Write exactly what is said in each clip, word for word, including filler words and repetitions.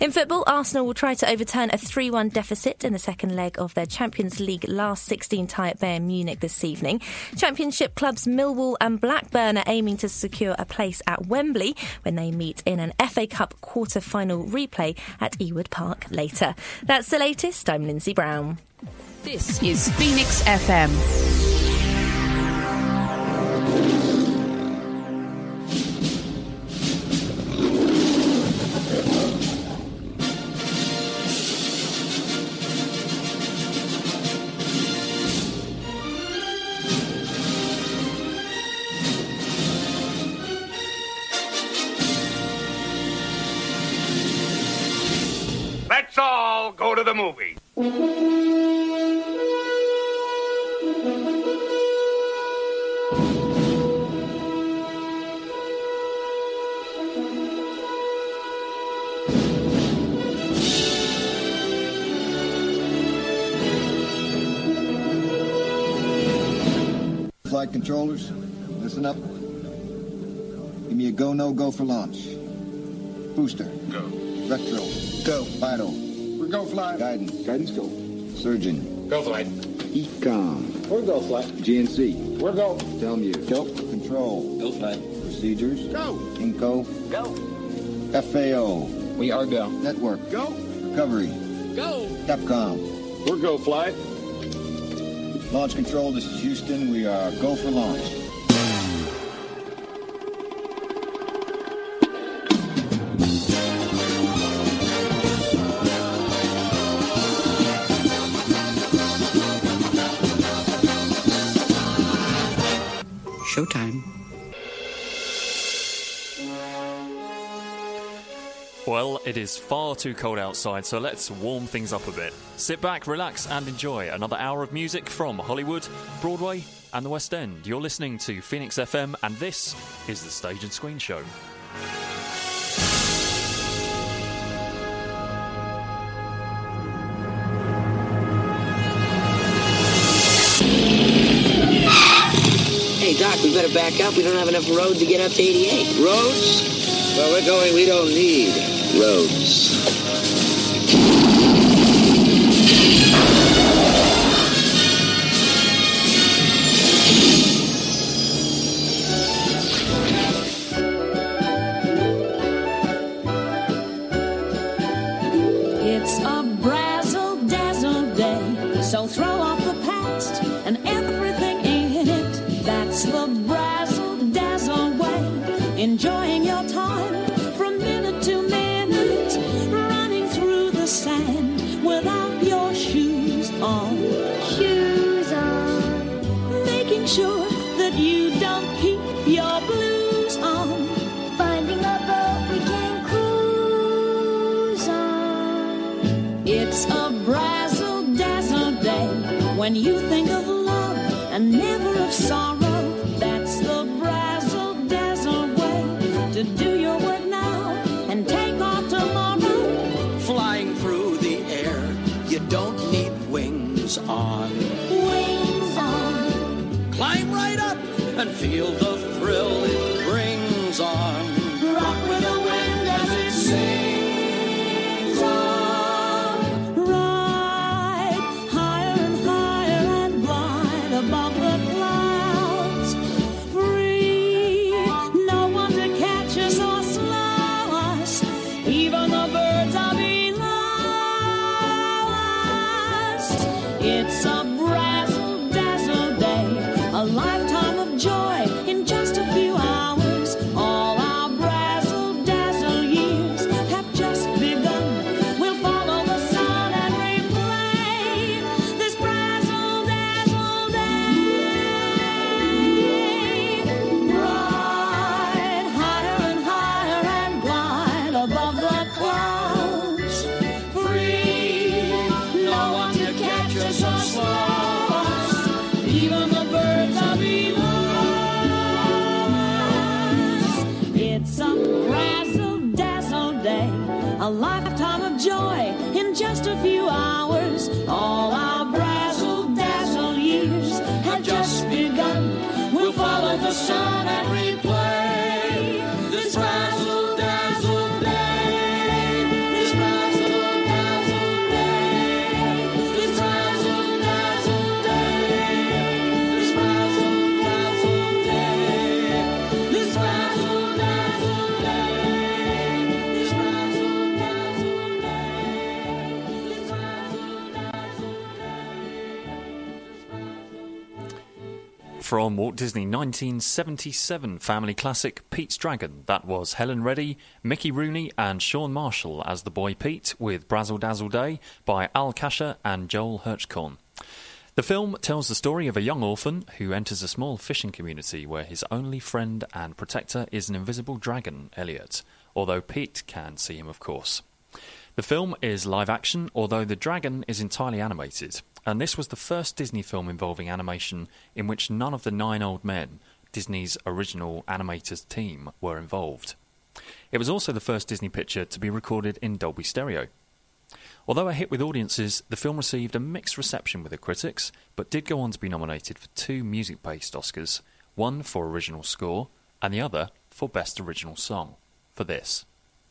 In football, Arsenal will try to overturn a three one deficit in the second leg of their Champions League last sixteen tie at Bayern Munich this evening. Championship clubs Millwall and Blackburn are aiming to secure a place at Wembley when they meet in an F A Cup quarter-final replay at Ewood Park later. That's the latest. I'm Lindsay Brown. This is Phoenix F M. Let's all go to the movie. Flight controllers, listen up. Give me a go, no go for launch. Booster. Go. Retro. Go. Vital. We're go flight. Guidance. Guidance go. Surgeon. Go flight. Ecom. We're go flight. G N C. We're go. Telmuse. Go. Control. Go flight. Procedures. Go. Inco. Go. F A O. We are go. Network. Go. Recovery. Go. Capcom. We're go flight. Launch control, this is Houston. We are go for launch. Showtime. Well, it is far too cold outside, so let's warm things up a bit. Sit back, relax, and enjoy another hour of music from Hollywood, Broadway, and the West End. You're listening to Phoenix F M, and this is the Stage and Screen Show. Hey, Doc, we better back up. We don't have enough road to get up to eighty-eight. Roads? Well, we're going, we don't need roads. It's a brazzle-dazzle day, so throw off the past and everything in it. That's the brazzle-dazzle way, enjoying your time from minute to minute, running through the sand without your shoes on. Shoes on. Making sure that you don't keep your blues on. Finding a boat we can cruise on. It's a brazzle-dazzle day when you think of love and never of sorrow. That's the brazzle-dazzle way to do your work now and take off tomorrow. Flying through the air, you don't need wings on. Wings on. Climb right up and feel the thrill it brings on. Rock with the wind as it sings on. Ride higher and higher and glide above the clouds. Free, no one to catch us or slow us. Even the birds are below us. It's a brazzle-dazzle day, a lifetime of joy in just a few hours. All our brazzle-dazzle years have just begun. We'll follow the sun and replay this brazzle-dazzle day. Ride higher and higher and glide above the clouds. Free, no one to catch us or slow us. Even the birds are below us. It's a brazzle-dazzle day, a lifetime of joy in just a few hours. All our brazzle-dazzle years have just begun. We'll follow the sun and replay this brazzle-dazzle day. This brazzle from Walt Disney nineteen seventy-seven family classic Pete's Dragon. That was Helen Reddy, Mickey Rooney and Sean Marshall as the boy Pete, with Brazzle Dazzle Day by Al Kasher and Joel Hirschkorn. The film tells the story of a young orphan who enters a small fishing community where his only friend and protector is an invisible dragon, Elliot, although Pete can see him, of course. The film is live action, although the dragon is entirely animated, and this was the first Disney film involving animation in which none of the nine old men, Disney's original animators team, were involved. It was also the first Disney picture to be recorded in Dolby Stereo. Although a hit with audiences, the film received a mixed reception with the critics, but did go on to be nominated for two music-based Oscars, one for original score and the other for Best Original Song, for this.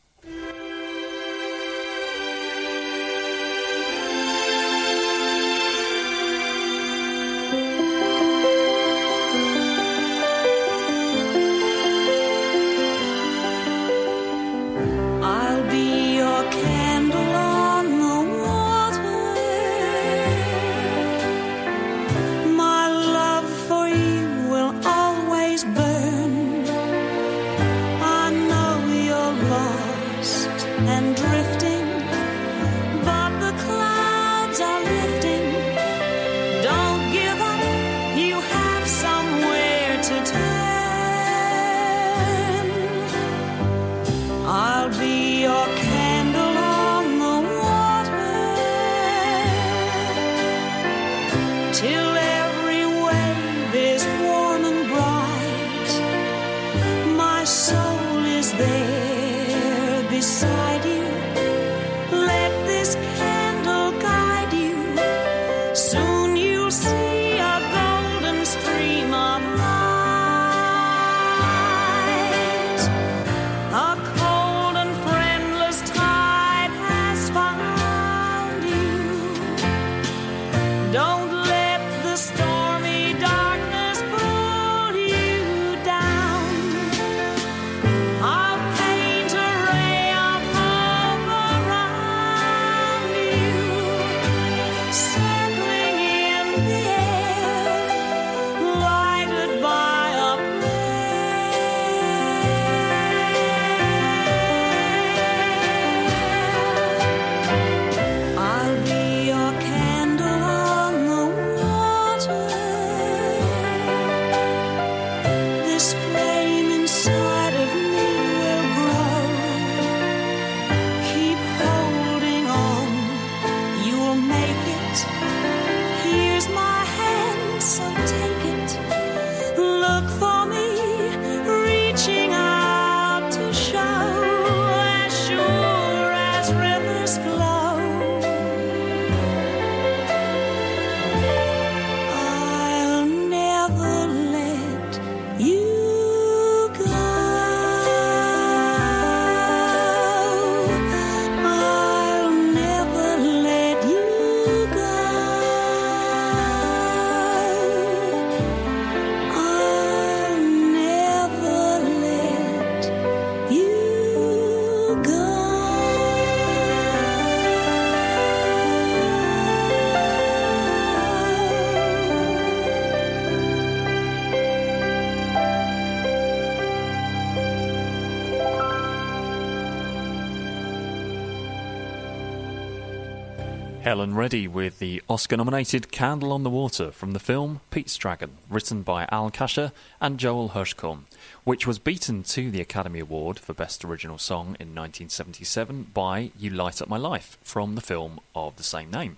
Helen Reddy with the Oscar-nominated Candle on the Water from the film Pete's Dragon, written by Al Kasher and Joel Hirschkorn, which was beaten to the Academy Award for Best Original Song in nineteen seventy-seven by You Light Up My Life from the film of the same name.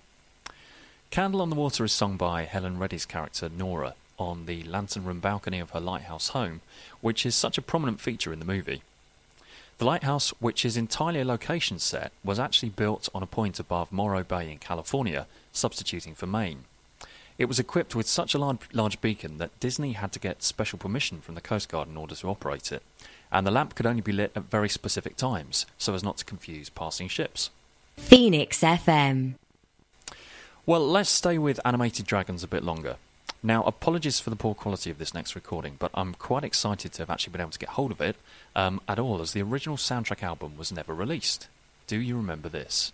Candle on the Water is sung by Helen Reddy's character Nora on the lantern room balcony of her lighthouse home, which is such a prominent feature in the movie. The lighthouse, which is entirely a location set, was actually built on a point above Morro Bay in California, substituting for Maine. It was equipped with such a large, large beacon that Disney had to get special permission from the Coast Guard in order to operate it, and the lamp could only be lit at very specific times, so as not to confuse passing ships. Phoenix F M. Well, let's stay with animated dragons a bit longer. Now, apologies for the poor quality of this next recording, but I'm quite excited to have actually been able to get hold of it um, at all, as the original soundtrack album was never released. Do you remember this?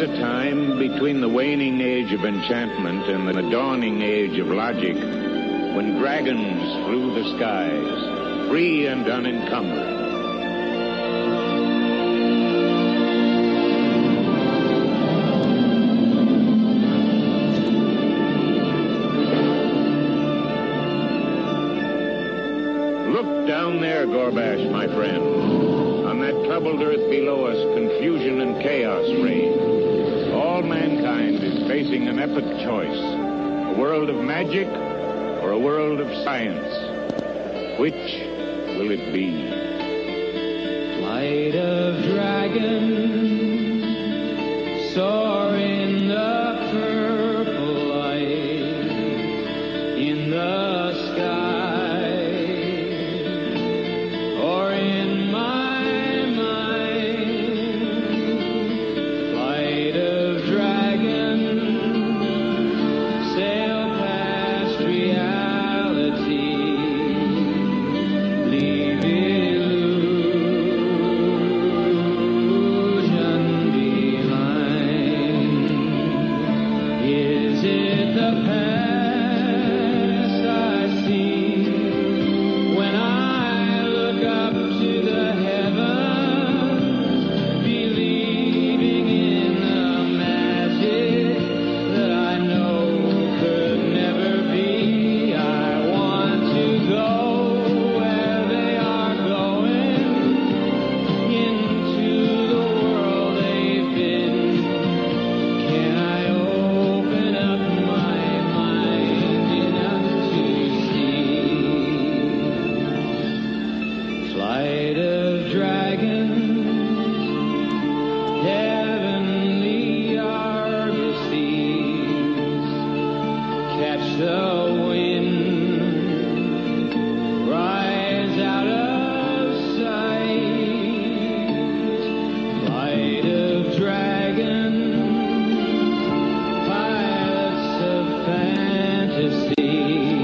a time between the waning age of enchantment and the dawning age of logic when dragons flew the skies, free and unencumbered. Look down there, Gorbash, my friend. On that troubled earth below us, confusion and chaos reign. All mankind is facing an epic choice. A world of magic or a world of science. Which will it be? Flight of dragons, soar in the purple light, in the sky, or in my mind. Flight of dragons, sail past reality, leave illusion behind. Is it the past I see when I look up to the heavens, believing in the magic that I know could never be? I want to go where they are going, into the world they've been. Can I open up my mind enough to see? Flight of dragons, heavenly argosies, catch the wind, rise out of sight. Flight of dragons, pilots of fantasy,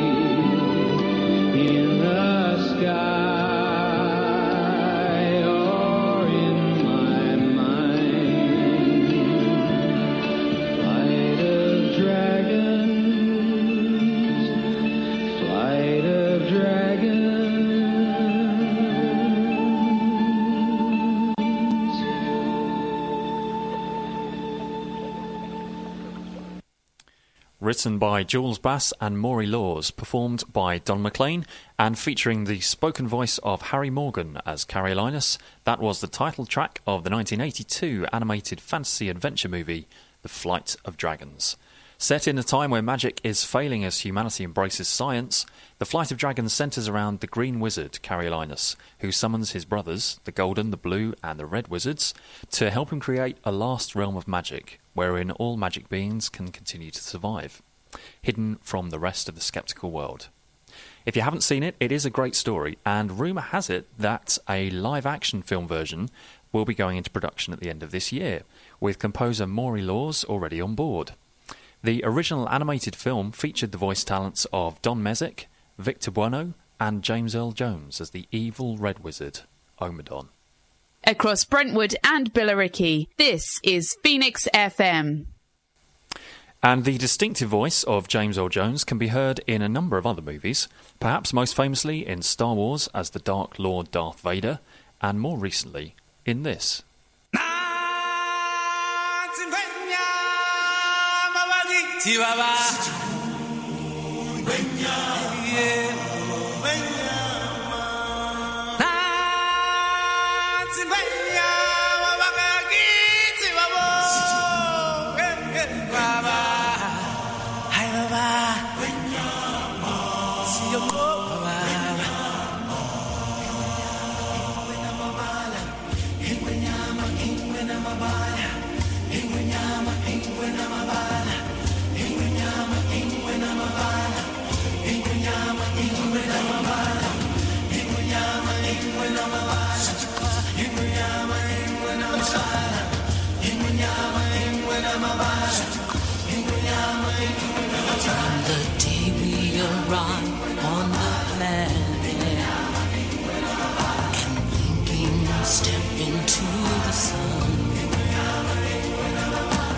in the sky or in my mind. Flight of dragons, flight of dragons. Written by Jules Bass and Maury Laws, performed by Don McLean, and featuring the spoken voice of Harry Morgan as Coriolanus. That was the title track of the nineteen eighty-two animated fantasy adventure movie, The Flight of Dragons. Set in a time where magic is failing as humanity embraces science, The Flight of Dragons centres around the Green Wizard, Coriolanus, who summons his brothers, the Golden, the Blue and the Red Wizards, to help him create a last realm of magic, wherein all magic beings can continue to survive, hidden from the rest of the sceptical world. If you haven't seen it, it is a great story, and rumour has it that a live-action film version will be going into production at the end of this year, with composer Maury Laws already on board. The original animated film featured the voice talents of Don Mezek, Victor Bueno, and James Earl Jones as the evil Red Wizard, Omadon. Across Brentwood and Billericay, this is Phoenix F M. And the distinctive voice of James Earl Jones can be heard in a number of other movies, perhaps most famously in Star Wars as the Dark Lord Darth Vader, and more recently in this. From the day we arrive on the planet and blinking step into the sun,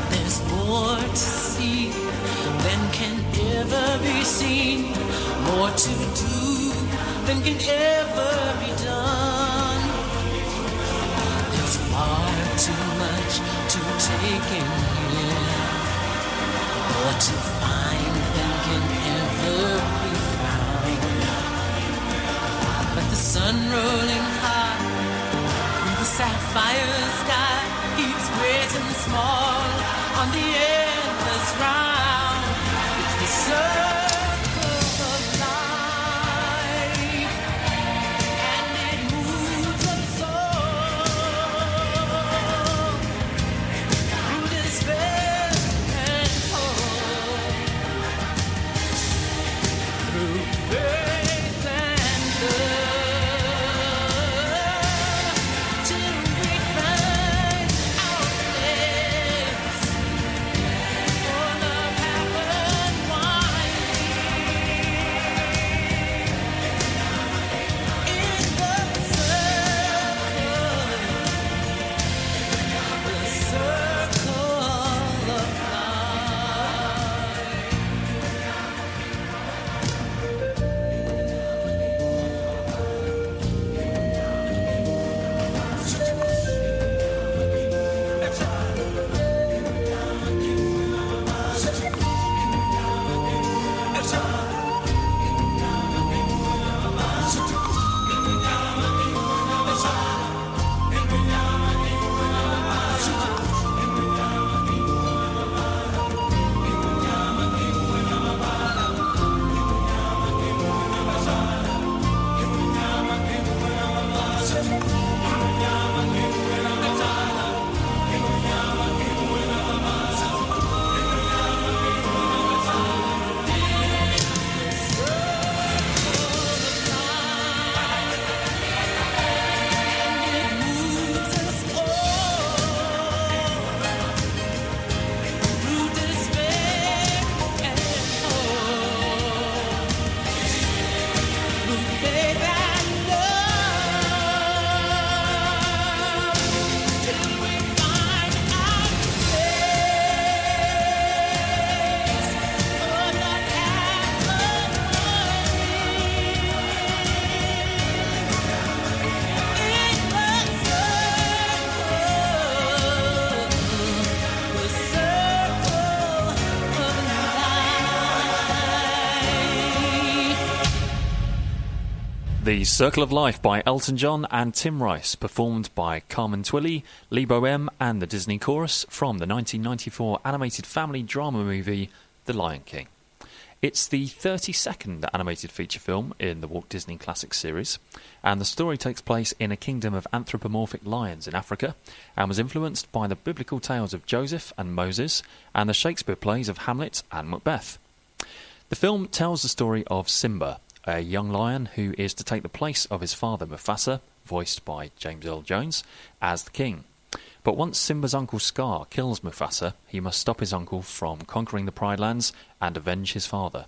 seen, more to do than can ever be done. There's far too much to take in here, more to find than can ever be found. But the sun rolling high through the sapphire sky keeps great and small on the endless round. It's the circle of life, and it moves us all through despair and hope, through faith and love, till we find our place. For love happened winding in the circle, the circle of The Circle of Life by Elton John and Tim Rice, performed by Carmen Twilly, Lee Boehm and the Disney Chorus from the nineteen ninety-four animated family drama movie The Lion King. It's the thirty-second animated feature film in the Walt Disney Classics series, and the story takes place in a kingdom of anthropomorphic lions in Africa, and was influenced by the biblical tales of Joseph and Moses and the Shakespeare plays of Hamlet and Macbeth. The film tells the story of Simba, a young lion who is to take the place of his father Mufasa, voiced by James Earl Jones, as the king. But once Simba's uncle Scar kills Mufasa, he must stop his uncle from conquering the Pride Lands and avenge his father.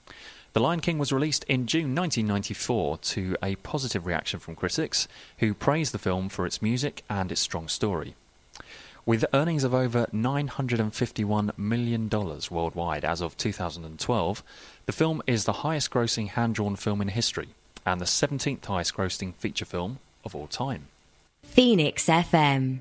The Lion King was released in June nineteen ninety-four to a positive reaction from critics, who praised the film for its music and its strong story. With earnings of over nine hundred fifty-one million dollars worldwide as of two thousand twelve, the film is the highest-grossing hand-drawn film in history, and the seventeenth highest-grossing feature film of all time. Phoenix F M.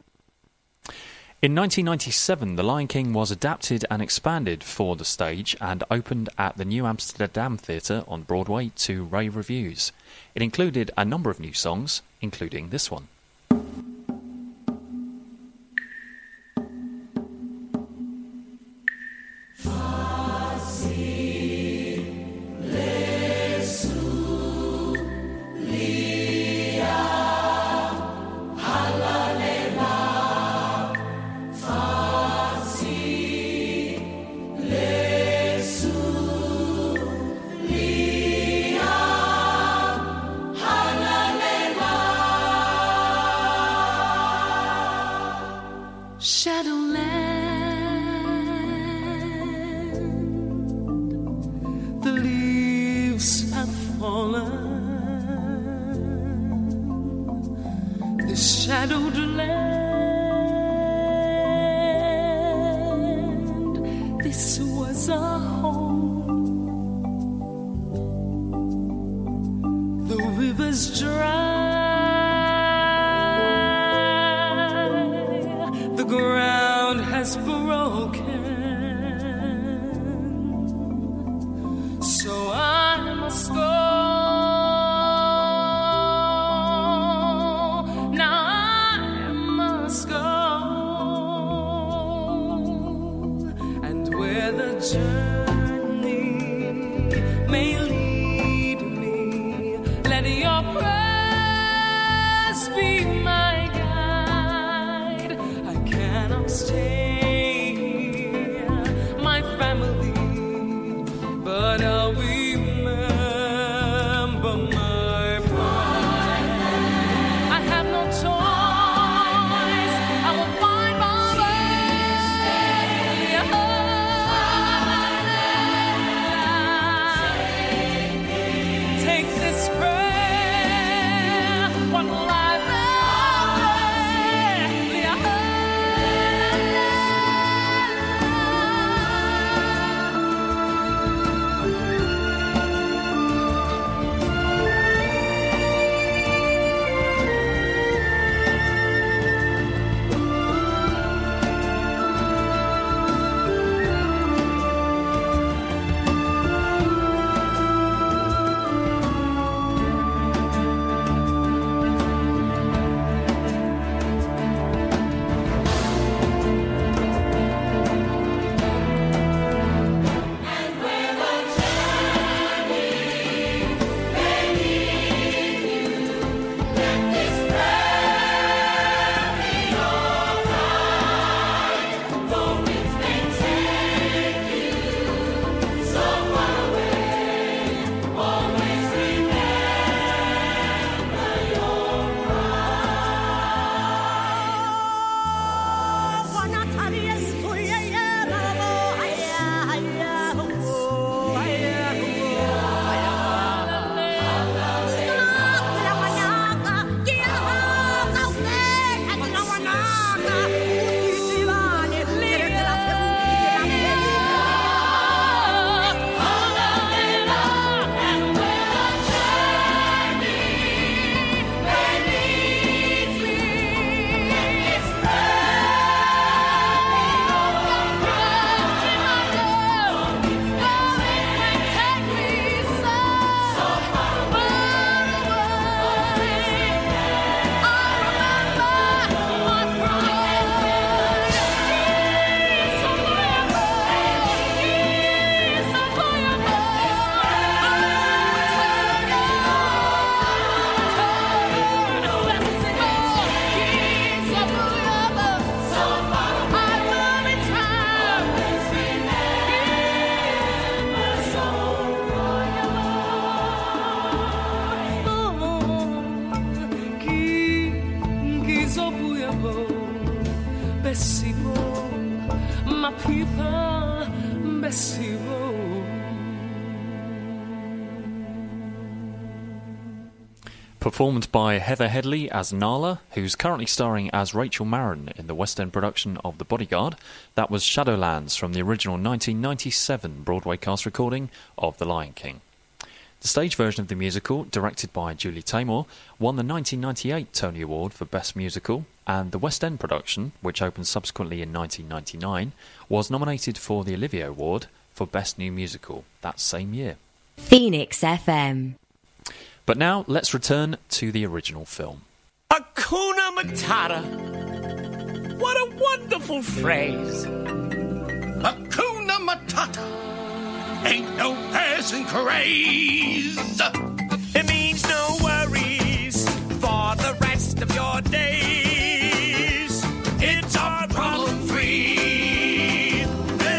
In nineteen ninety-seven, The Lion King was adapted and expanded for the stage and opened at the New Amsterdam Theatre on Broadway to rave reviews. It included a number of new songs, including this one. Shadowland, the leaves have fallen. This shadowed land, this was our home. be my guide. I cannot stay here, my family, but I'll remember my pride. I have no choice. I will find my way. Take this prayer, what lies Performed by Heather Headley as Nala, who's currently starring as Rachel Marin in the West End production of The Bodyguard. That was Shadowlands from the original nineteen ninety-seven Broadway cast recording of The Lion King. The stage version of the musical, directed by Julie Taymor, won the nineteen ninety-eight Tony Award for Best Musical, and the West End production, which opened subsequently in nineteen ninety-nine, was nominated for the Olivier Award for Best New Musical that same year. Phoenix F M. But now, let's return to the original film. Hakuna Matata. What a wonderful phrase. Hakuna Matata. Ain't no passing craze. It means no worries for the rest of your days. It's our problem-free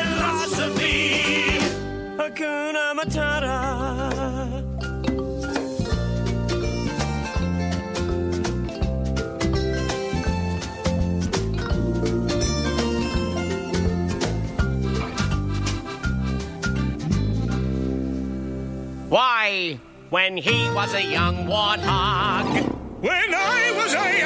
philosophy. Hakuna Matata. Why, when he was a young warthog. When I was a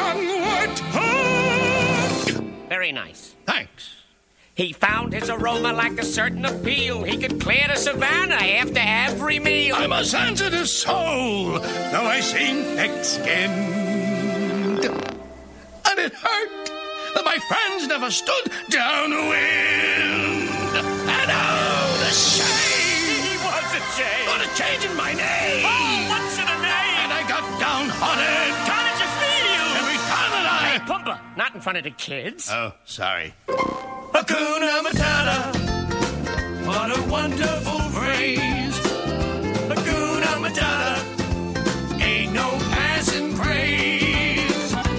young warthog. Very nice. Thanks. He found his aroma like a certain appeal. He could clear the savannah after every meal. I'm a sensitive soul, though I seem thick-skinned. And it hurt that my friends never stood downwind. And oh, the shame. Change. What a change in my name! Oh, what's in a name? And I got downhearted. How did you feel? Every time that I... Hey, Pumba, not in front of the kids. Oh, sorry. Hakuna Matata. What a wonderful phrase. Hakuna Matata. Ain't no passing craze.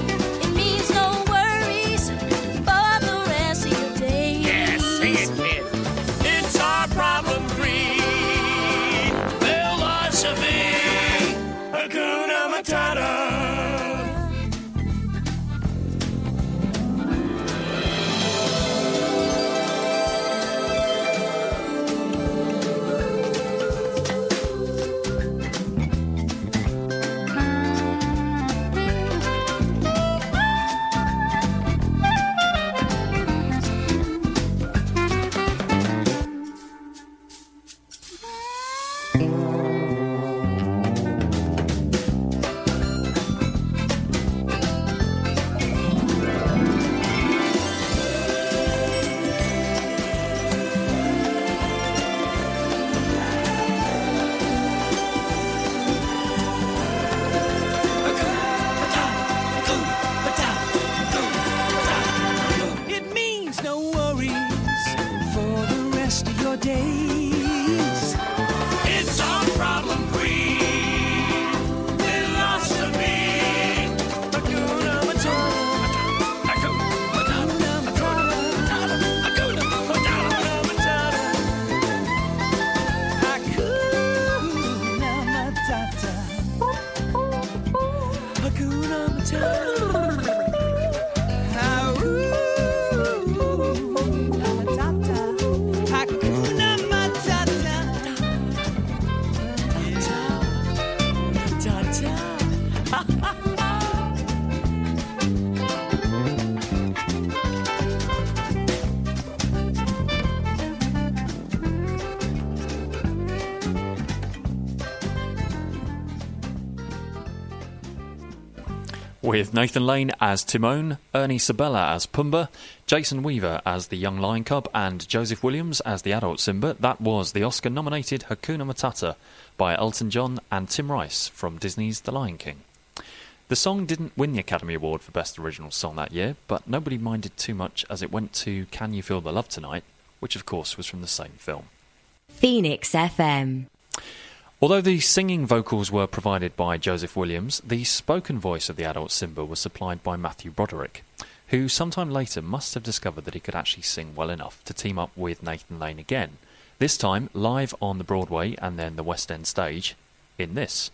With Nathan Lane as Timon, Ernie Sabella as Pumbaa, Jason Weaver as the young lion cub, and Joseph Williams as the adult Simba, that was the Oscar-nominated Hakuna Matata by Elton John and Tim Rice from Disney's The Lion King. The song didn't win the Academy Award for Best Original Song that year, but nobody minded too much as it went to Can You Feel the Love Tonight, which of course was from the same film. Phoenix F M. Although the singing vocals were provided by Joseph Williams, the spoken voice of the adult Simba was supplied by Matthew Broderick, who sometime later must have discovered that he could actually sing well enough to team up with Nathan Lane again, this time live on the Broadway and then the West End stage, in this.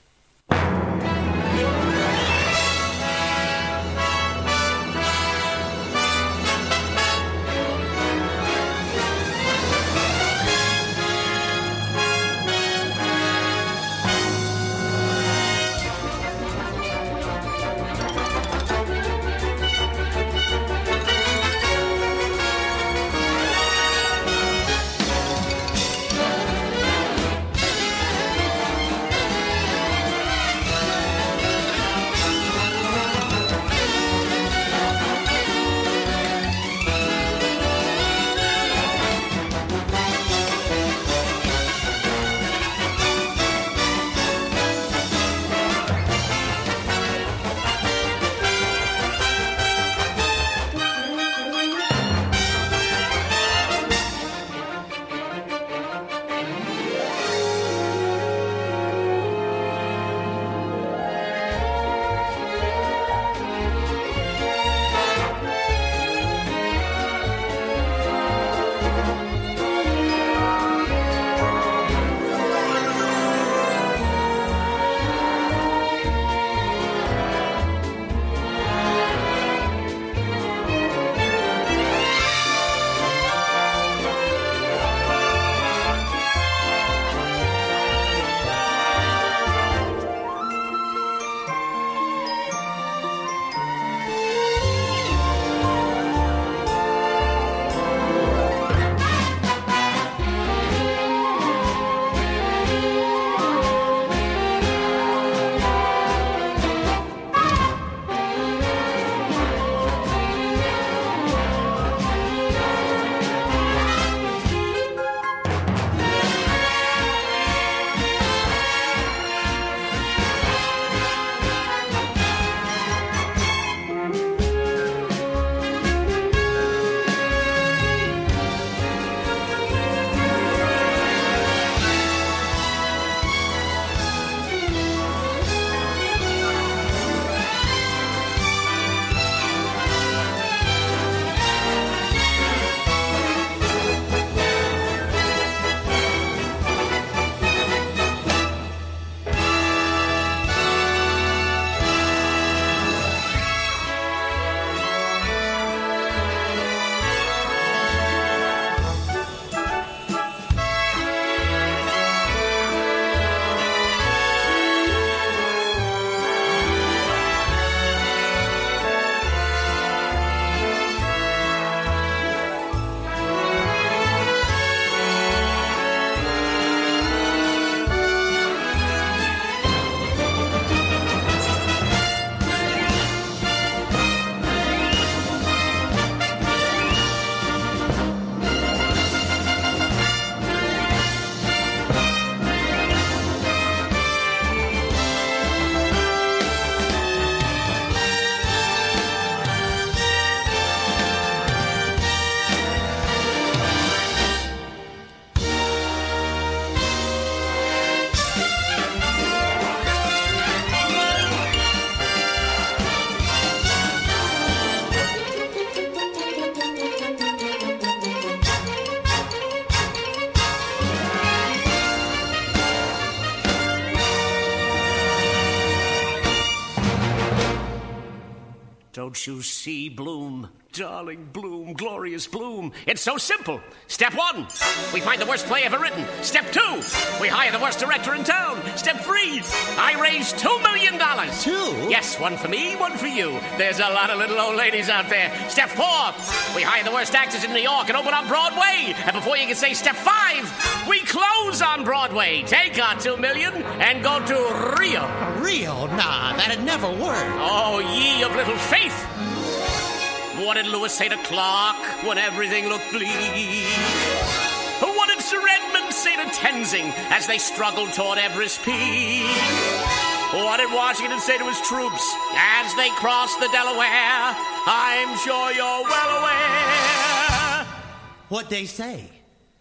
Don't you see, Bloom? Darling Bloom, glorious Bloom. It's so simple. Step one, we find the worst play ever written. Step two, we hire the worst director in town. Step three, I raise two million dollars. Two? Yes, one for me, one for you. There's a lot of little old ladies out there. Step four, we hire the worst actors in New York and open up Broadway. And before you can say step five, we close on Broadway. Take our two million and go to Rio. Rio? Nah, that'd never work. Oh, ye of little faith. What did Lewis say to Clark when everything looked bleak? What did Sir Edmund say to Tenzing as they struggled toward Everest Peak? What did Washington say to his troops as they crossed the Delaware? I'm sure you're well aware. What'd they say?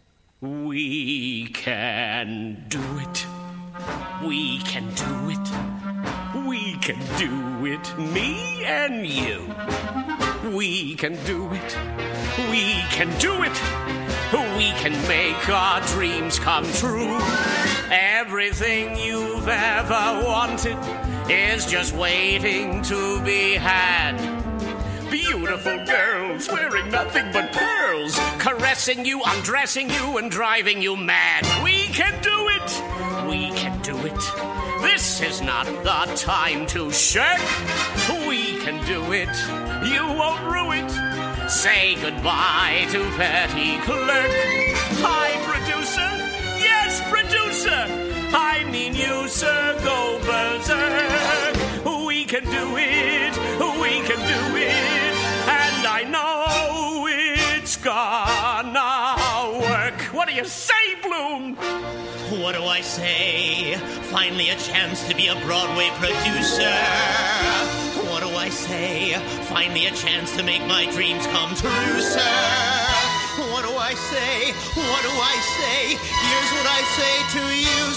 We can do it. We can do it. We can do it. Me and you. We can do it. We can do it. We can make our dreams come true. Everything you've ever wanted is just waiting to be had. Beautiful girls wearing nothing but pearls, caressing you, undressing you, and driving you mad. We can do it. We can do it. This is not the time to shirk. We can do it. You won't rue it. Say goodbye to petty clerk. Hi, producer. Yes, producer. I mean you, sir. Go berserk. We can do it. We can do it. And I know it's gonna work. What do you say, Bloom? What do I say? Finally a chance to be a Broadway producer. What do I say? Finally a chance to make my dreams come true, sir. What do I say? What do I say? Here's what I say to you,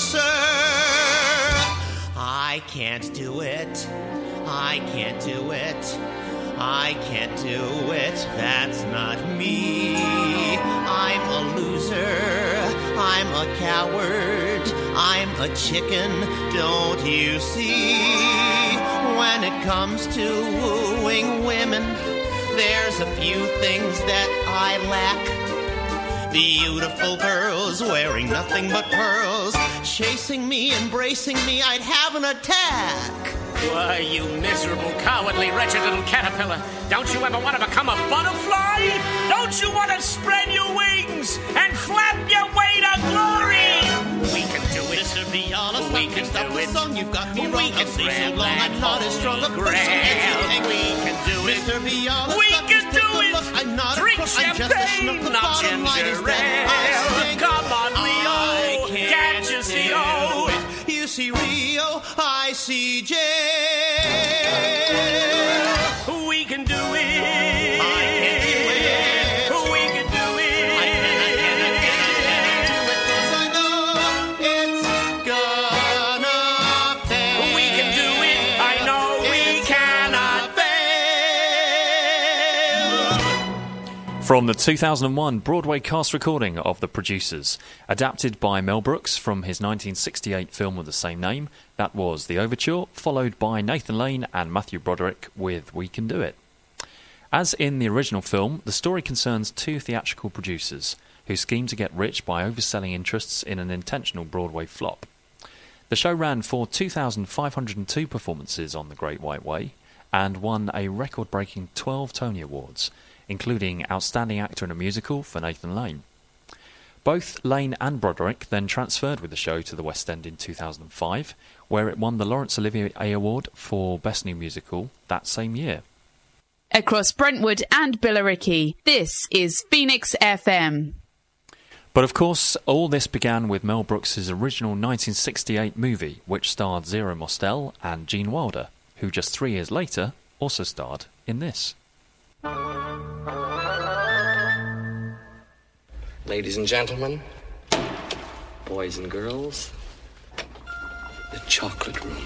sir. I can't do it. I can't do it. I can't do it. That's not me. I'm a loser. I'm a coward. I'm a chicken. Don't you see? When it comes to wooing women, there's a few things that I lack. Beautiful girls wearing nothing but pearls, chasing me, embracing me, I'd have an attack. Why, you miserable, cowardly, wretched little caterpillar. Don't you ever want to become a butterfly? Don't you want to spread your wings and flap your way to glory? We can do it. Mister Viola, we can stop do the it. song. You've got me We wrong. can I'll stay so grab long. that I'm not as strong a holy person as you think. grail. We can do it. Mister Viola, We stop, can just take do a it. look. I'm not Drink a crook. I'm just a champagne, schnook. The not bottom line is ginger that I ale. stink. Come on, Rio. I Can't you see, do oh? it. You see Rio, I see Jail. We can do it. I can do it. We can do it. I can, I can, I can, I can do it 'cause I know it's gonna fail. We can do it. I know we cannot fail. From the two thousand one Broadway cast recording of The Producers, adapted by Mel Brooks from his nineteen sixty-eight film of the same name, that was The Overture, followed by Nathan Lane and Matthew Broderick with We Can Do It. As in the original film, the story concerns two theatrical producers who scheme to get rich by overselling interests in an intentional Broadway flop. The show ran for two thousand five hundred two performances on The Great White Way and won a record-breaking twelve Tony Awards, including Outstanding Actor in a Musical for Nathan Lane. Both Lane and Broderick then transferred with the show to the West End in two thousand five, where it won the Laurence Olivier Award for Best New Musical that same year. Across Brentwood and Billericay, this is Phoenix F M. But of course, all this began with Mel Brooks' original nineteen sixty-eight movie, which starred Zero Mostel and Gene Wilder, who just three years later also starred in this. Ladies and gentlemen, boys and girls, the chocolate room.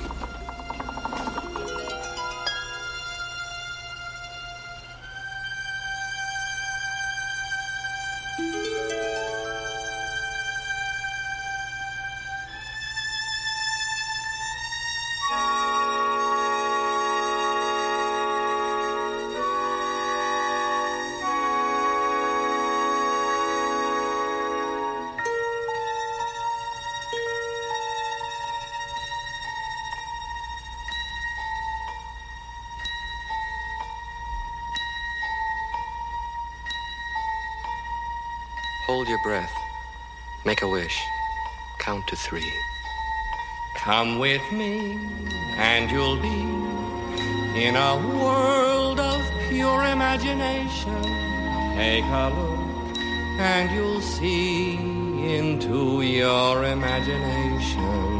hold your breath. Make a wish. Count to three. Come with me, and you'll be in a world of pure imagination. Take a look, and you'll see into your imagination.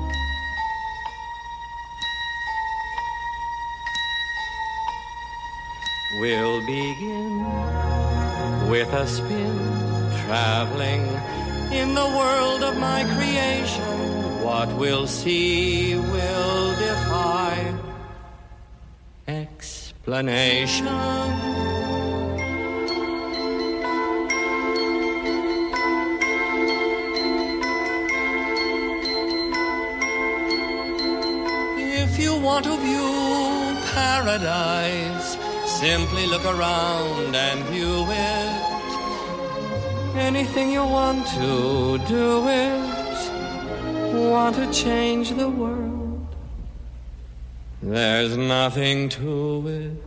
We'll begin with a spin, traveling in the world of my creation. What we'll see will defy explanation. If you want to view paradise, simply look around and view it. Anything you want to, do it. Want to change the world? There's nothing to it.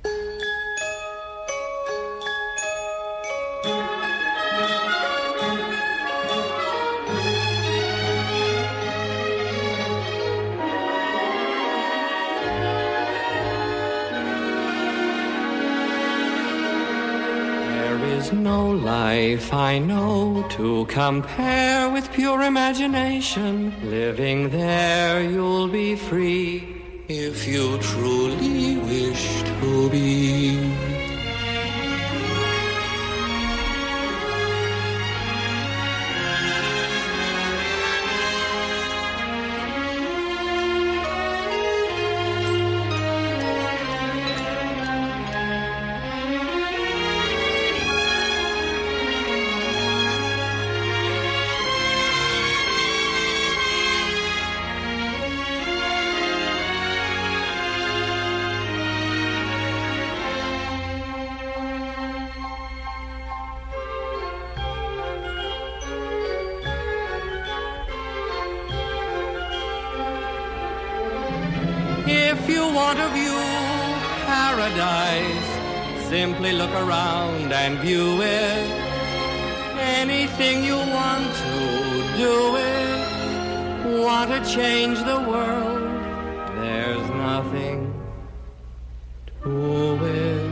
No life I know to compare with pure imagination. Living there you'll be free if you truly wish to be. If you want to view paradise, simply look around and view it. Anything you want to, do it. Want to change the world? There's nothing to it.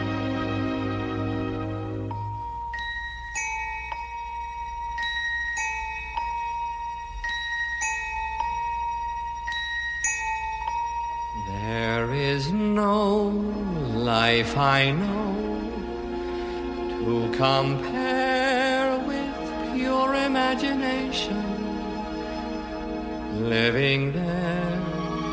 There is no life I know to compare with pure imagination. Living there,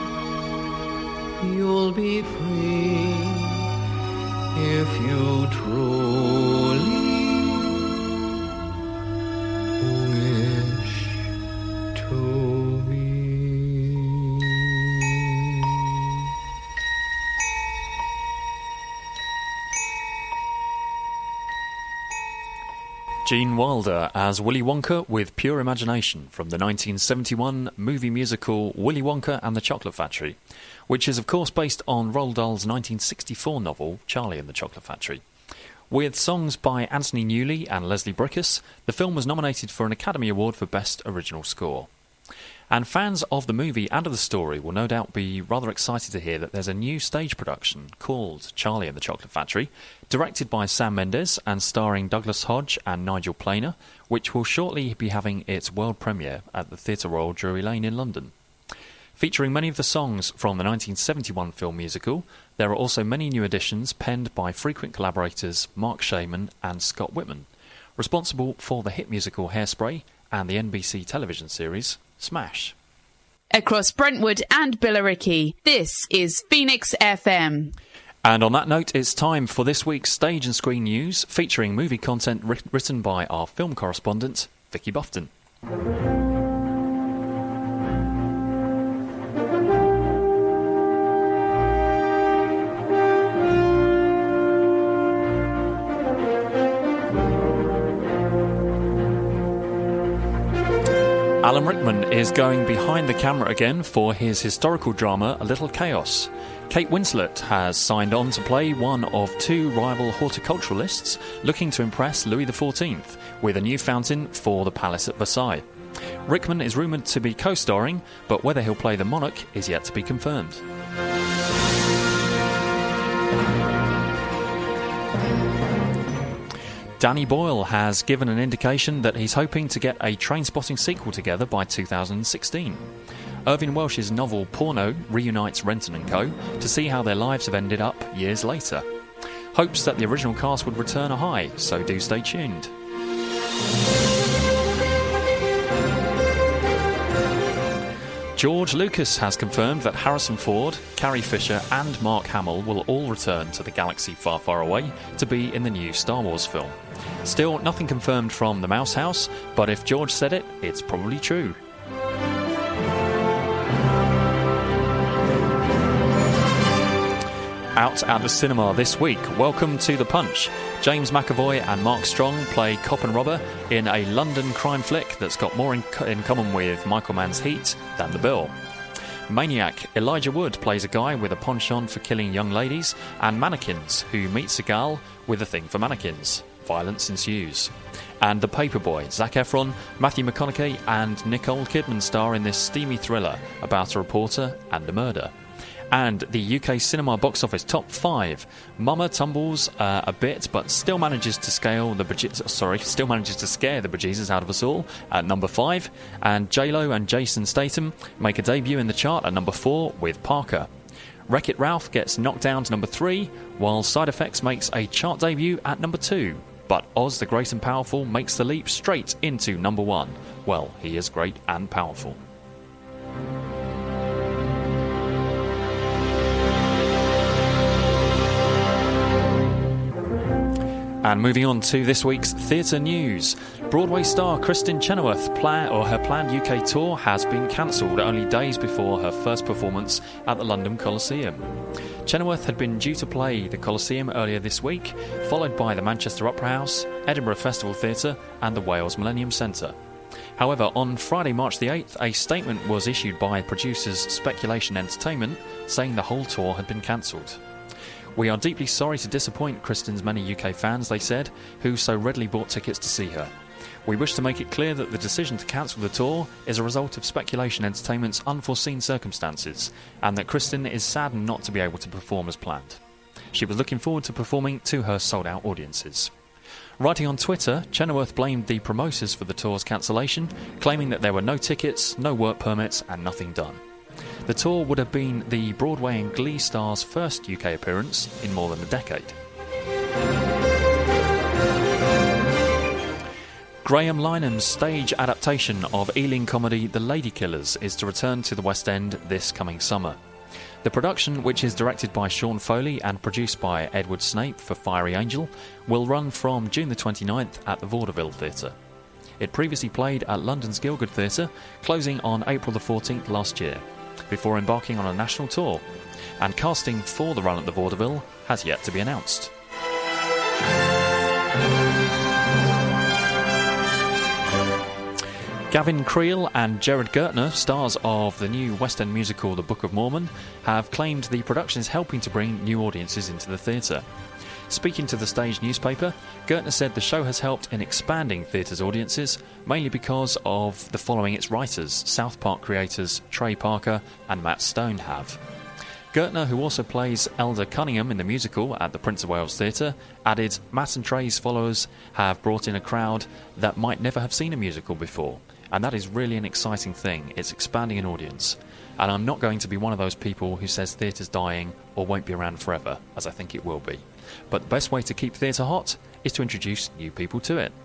you'll be free if you truly wish to be. Gene Wilder as Willy Wonka with Pure Imagination from the nineteen seventy-one movie musical Willy Wonka and the Chocolate Factory, which is of course based on Roald Dahl's nineteen sixty-four novel Charlie and the Chocolate Factory. With songs by Anthony Newley and Leslie Bricusse, the film was nominated for an Academy Award for Best Original Score. And fans of the movie and of the story will no doubt be rather excited to hear that there's a new stage production called Charlie and the Chocolate Factory, directed by Sam Mendes and starring Douglas Hodge and Nigel Planer, which will shortly be having its world premiere at the Theatre Royal Drury Lane in London. Featuring many of the songs from the nineteen seventy-one film musical, there are also many new additions penned by frequent collaborators Mark Shaman and Scott Whitman, responsible for the hit musical Hairspray and the N B C television series Smash. Across Brentwood and Billericay, this is Phoenix F M. And on that note, it's time for this week's stage and screen news, featuring movie content writ- written by our film correspondent, Vicky Bufton. Alan Rickman is going behind the camera again for his historical drama A Little Chaos. Kate Winslet has signed on to play one of two rival horticulturalists looking to impress Louis the fourteenth with a new fountain for the palace at Versailles. Rickman is rumoured to be co-starring, but whether he'll play the monarch is yet to be confirmed. Danny Boyle has given an indication that he's hoping to get a Trainspotting sequel together by two thousand sixteen. Irving Welsh's novel Porno reunites Renton and Co. to see how their lives have ended up years later. Hopes that the original cast would return are high, so do stay tuned. George Lucas has confirmed that Harrison Ford, Carrie Fisher and Mark Hamill will all return to the galaxy far, far away to be in the new Star Wars film. Still, nothing confirmed from the Mouse House, but if George said it, it's probably true. Out at the cinema this week, Welcome to the Punch. James McAvoy and Mark Strong play cop and robber in a London crime flick that's got more in, co- in common with Michael Mann's Heat than The Bill. Maniac Elijah Wood plays a guy with a penchant for killing young ladies and mannequins who meets a gal with a thing for mannequins. Violence ensues. And The Paperboy, Zac Efron, Matthew McConaughey and Nicole Kidman star in this steamy thriller about a reporter and a murder. And the U K cinema box office top five. Mama tumbles uh, a bit, but still manages to scale the beje- sorry, still manages to scare the bejesus out of us all at number five. And J-Lo and Jason Statham make a debut in the chart at number four with Parker. Wreck-It Ralph gets knocked down to number three, while Side Effects makes a chart debut at number two. But Oz the Great and Powerful makes the leap straight into number one. Well, he is great and powerful. And moving on to this week's theatre news. Broadway star Kristin Chenoweth plan, or her planned U K tour has been cancelled only days before her first performance at the London Coliseum. Chenoweth had been due to play the Coliseum earlier this week, followed by the Manchester Opera House, Edinburgh Festival Theatre and the Wales Millennium Centre. However, on Friday, March the eighth, a statement was issued by producers Speculation Entertainment saying the whole tour had been cancelled. "We are deeply sorry to disappoint Kristin's many U K fans," they said, who so readily bought tickets to see her. "We wish to make it clear that the decision to cancel the tour is a result of Speculation Entertainment's unforeseen circumstances, and that Kristin is saddened not to be able to perform as planned. She was looking forward to performing to her sold-out audiences." Writing on Twitter, Chenoweth blamed the promoters for the tour's cancellation, claiming that there were no tickets, no work permits, and nothing done. The tour would have been the Broadway and Glee star's first U K appearance in more than a decade. Graham Lineham's stage adaptation of Ealing comedy The Ladykillers is to return to the West End this coming summer. The production, which is directed by Sean Foley and produced by Edward Snape for Fiery Angel, will run from June the twenty-ninth at the Vaudeville Theatre. It previously played at London's Gielgud Theatre, closing on April the fourteenth last year, before embarking on a national tour, and casting for the run at the Vaudeville has yet to be announced. Gavin Creel and Gerard Gertner, stars of the new West End musical The Book of Mormon, have claimed the production is helping to bring new audiences into the theatre. Speaking to the Stage newspaper, Gertner said the show has helped in expanding theatre's audiences, mainly because of the following its writers, South Park creators Trey Parker and Matt Stone have. Gertner, who also plays Elder Cunningham in the musical at the Prince of Wales Theatre, added, "Matt and Trey's followers have brought in a crowd that might never have seen a musical before, and that is really an exciting thing. It's expanding an audience. And I'm not going to be one of those people who says theatre's dying or won't be around forever, as I think it will be. But the best way to keep theatre hot is to introduce new people to it."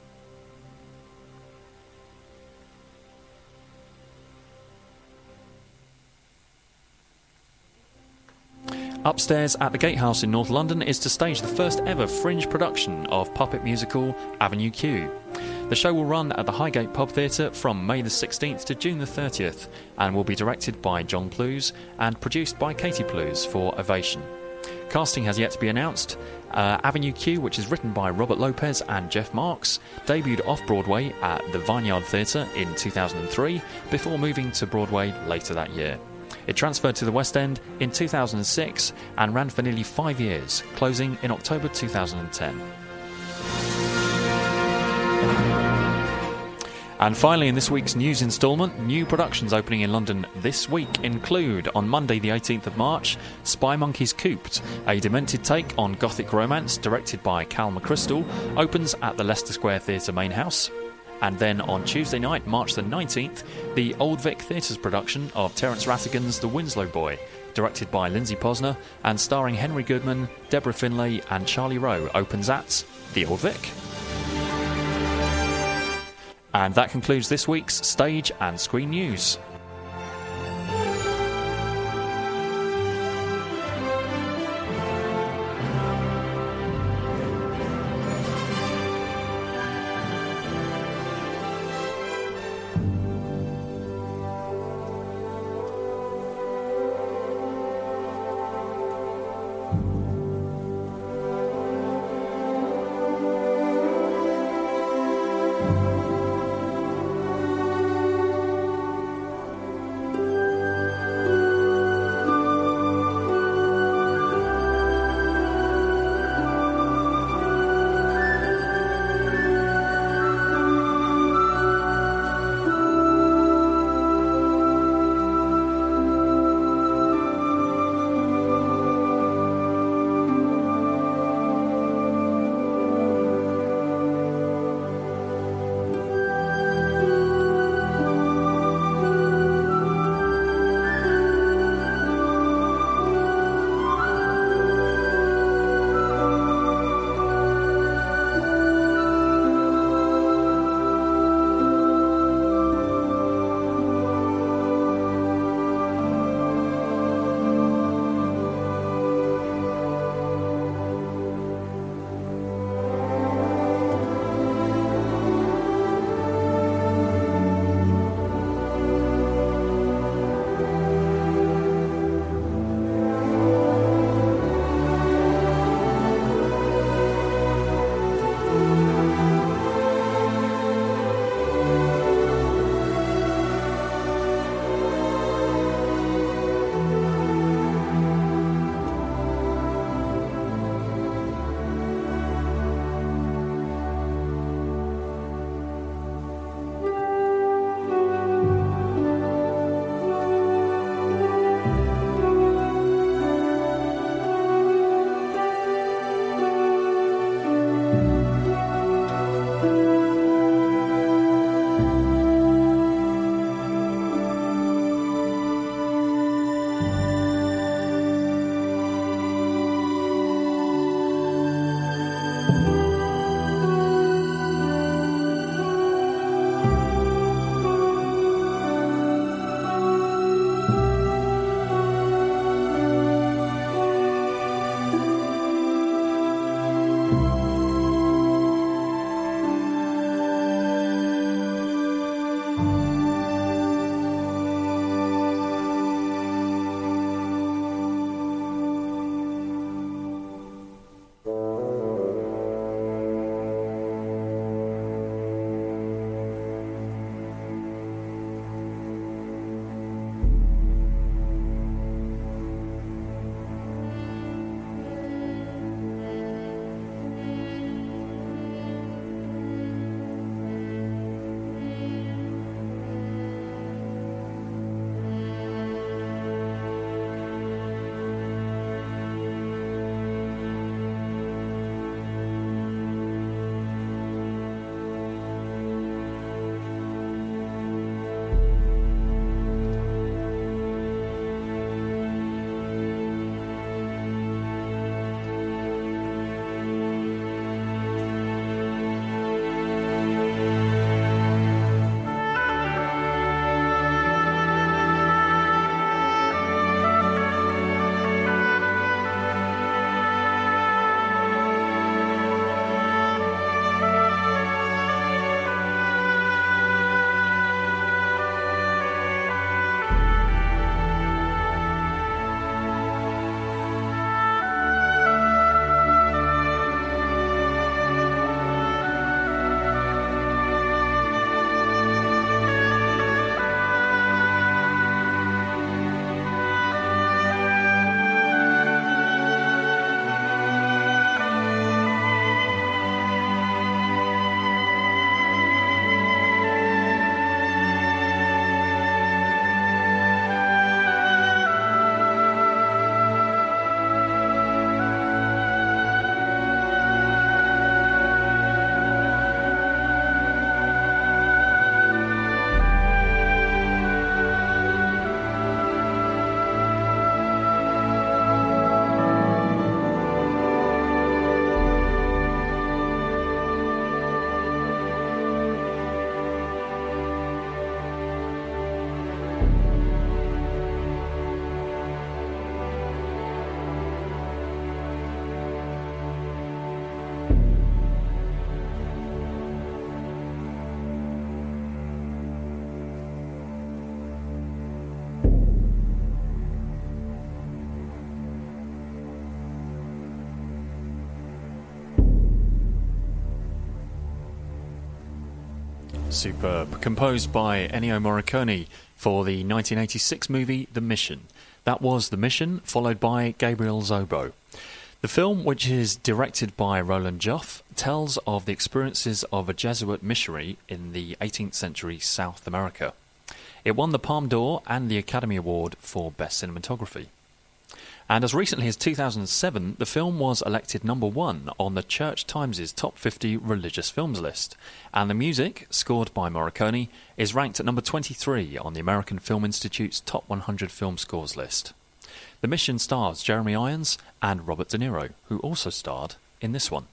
Upstairs at the Gatehouse in North London is to stage the first ever fringe production of puppet musical Avenue Q. The show will run at the Highgate Pub Theatre from May the sixteenth to June the thirtieth and will be directed by John Plews and produced by Katie Plews for Ovation. Casting has yet to be announced. Uh, Avenue Q, which is written by Robert Lopez and Jeff Marks, debuted off-Broadway at the Vineyard Theatre in two thousand three before moving to Broadway later that year. It transferred to the West End in two thousand six and ran for nearly five years, closing in October two thousand ten. And finally, in this week's news instalment, new productions opening in London this week include, on Monday the eighteenth of March, Spy Monkeys Cooped, a demented take on gothic romance directed by Cal McChrystal, opens at the Leicester Square Theatre main house. And then on Tuesday night, March the nineteenth, the Old Vic Theatre's production of Terence Rattigan's The Winslow Boy, directed by Lindsay Posner and starring Henry Goodman, Deborah Finlay and Charlie Rowe, opens at the Old Vic. And that concludes this week's stage and screen news. Superb. Composed by Ennio Morricone for the nineteen eighty-six movie The Mission. That was The Mission, followed by Gabriel Zobo. The film, which is directed by Roland Joff, tells of the experiences of a Jesuit missionary in the eighteenth century South America. It won the Palme d'Or and the Academy Award for Best Cinematography. And as recently as two thousand seven, the film was elected number one on the Church Times' Top fifty Religious Films list. And the music, scored by Morricone, is ranked at number twenty-three on the American Film Institute's Top one hundred Film Scores list. The Mission stars Jeremy Irons and Robert De Niro, who also starred in this one.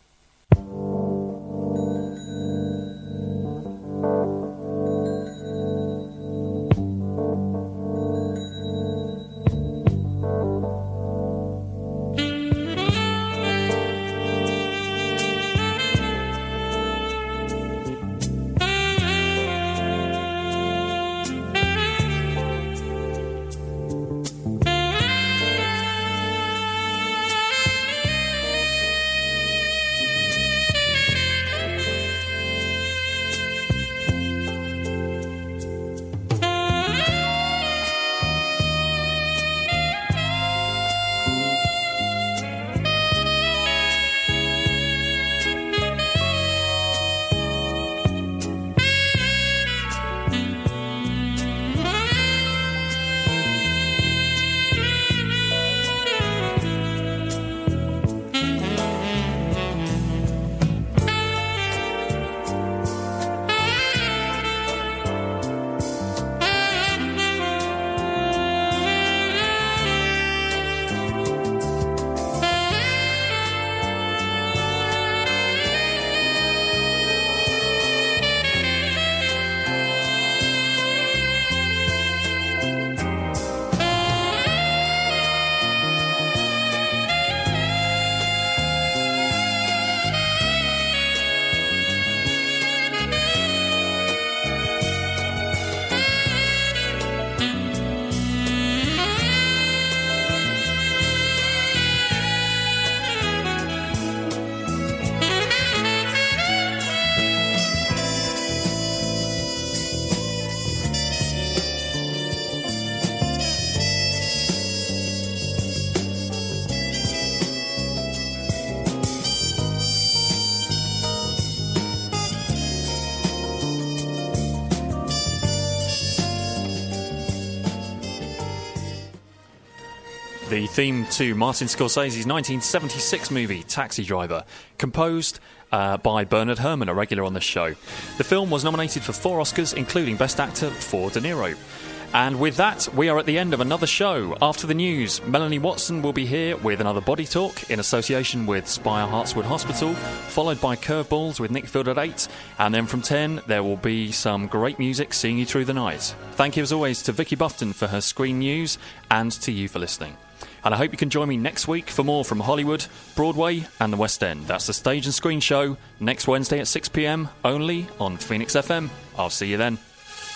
The theme to Martin Scorsese's nineteen seventy-six movie Taxi Driver, composed uh, by Bernard Herrmann, a regular on the show. The film was nominated for four Oscars, including Best Actor for De Niro. And with that, we are at the end of another show. After the news, Melanie Watson will be here with another Body Talk in association with Spire Hartswood Hospital, followed by Curveballs with Nick Field at eight, and then from ten there will be some great music seeing you through the night. Thank you as always to Vicky Bufton for her screen news, and to you for listening. And I hope you can join me next week for more from Hollywood, Broadway and the West End. That's the Stage and Screen Show, next Wednesday at six p m, only on Phoenix F M. I'll see you then.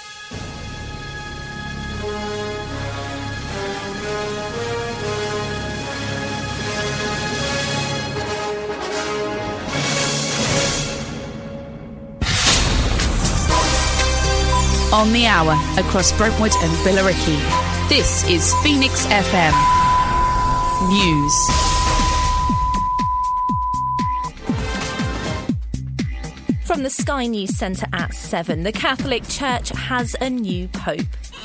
On the hour, across Brentwood and Billericay. This is Phoenix F M News. From the Sky News Centre at seven, the Catholic Church has a new pope.